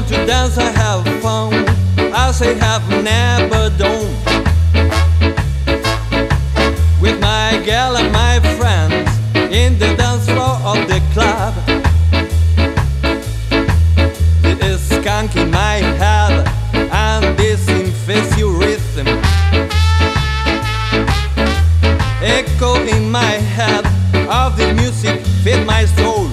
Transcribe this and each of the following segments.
want to dance, I have fun, as I have never done. With my girl and my friends in the dance floor of the club. There is skunk in my head and this infectious rhythm echo in my head of the music feed my soul.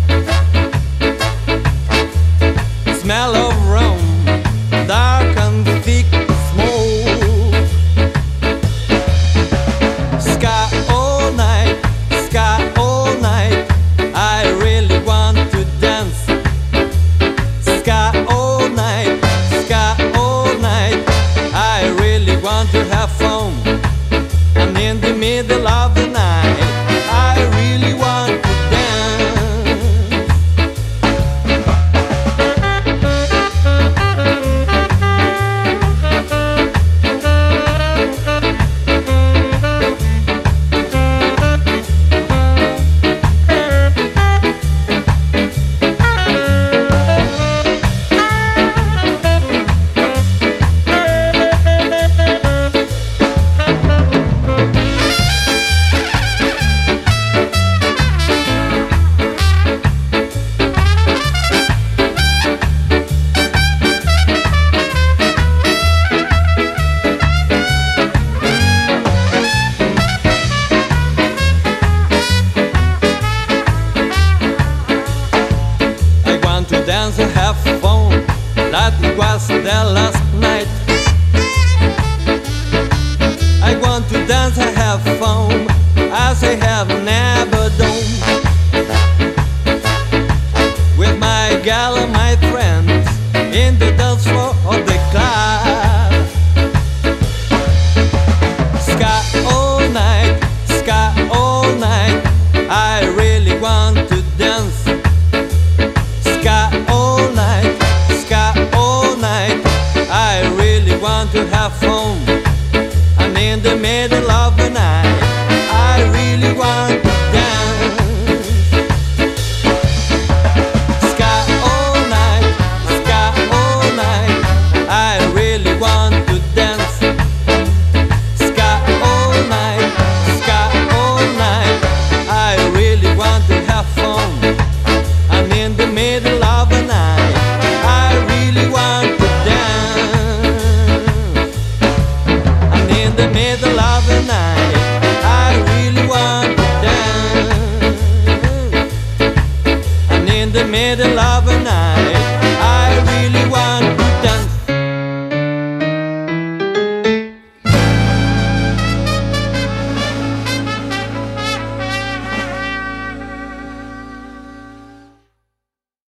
Smell of rum, dark and thick smoke. Ska all night, ska all night, I really want to dance. Ska all night, I really want to have fun. And in the middle of the night, I really want to dance and have fun. That was the last night. I want to dance and have fun, as I have never done. With my gal and my friend